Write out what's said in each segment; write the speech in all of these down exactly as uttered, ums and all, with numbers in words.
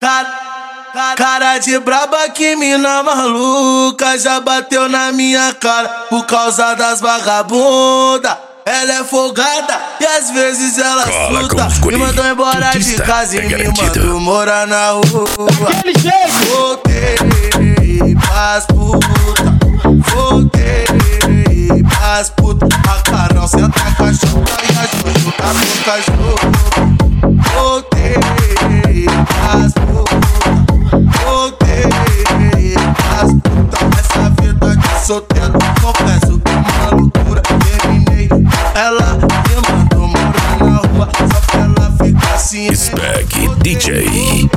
Cara, cara de braba, que mina maluca, já bateu na minha cara por causa das vagabunda. Ela é folgada e às vezes ela suta. Me mandou embora de casa e me mandou morar na rua. Voltei pras puta, voltei pras puta. A Carol senta a cachorra e a Jojo tá com cachorro. Voltei pras puta, voltei pras puta. Essa vida de solteiro, confesso que é uma loucura. Terminei, ela me mandou morar na rua só pra ela ficar assim. Spec D J.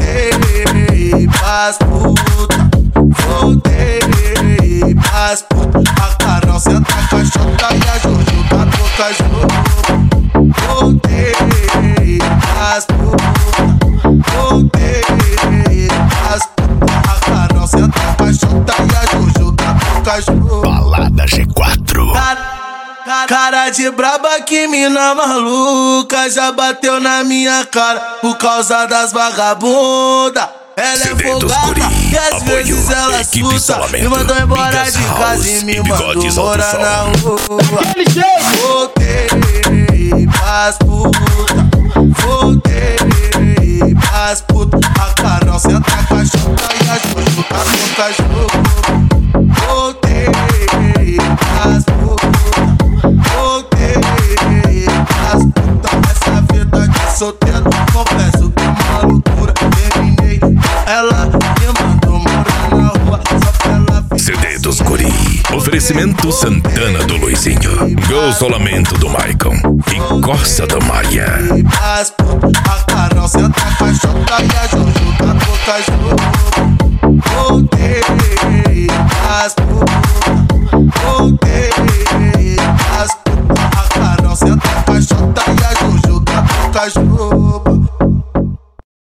Voltei pras puta, voltei pras puta. A Carol senta a cachorra e a Jojo tá com cachorro. Voltei pras puta, voltei pras puta. A Carol senta a cachorra e a Jojo tá com cachorro. Balada G quatro. Cara de braba, que mina maluca, já bateu na minha cara por causa das vagabunda. Ela é folgada e às vezes ela suta. Me mandou embora de casa e me mandou morar na rua. Voltei pras puta, voltei pras puta. A Carol senta a cachorra e a Jojo tá com cachorro. Voltei pras puta, voltei pras puta. Essa vida de solteiro, confesso que é uma loucura. Terminei, ela me mandou morar na rua só pra ela ficar. C D dos Guri. Oferecimento Santana do Luizinho, Gossolamento do Maicon e Costa da Maia. As putas, a Carol senta a cachorra e a Jojo tá com cachorro. Voltei as putas, voltei as putas. A Carol senta a cachorra e a Jojo tá com cachorro.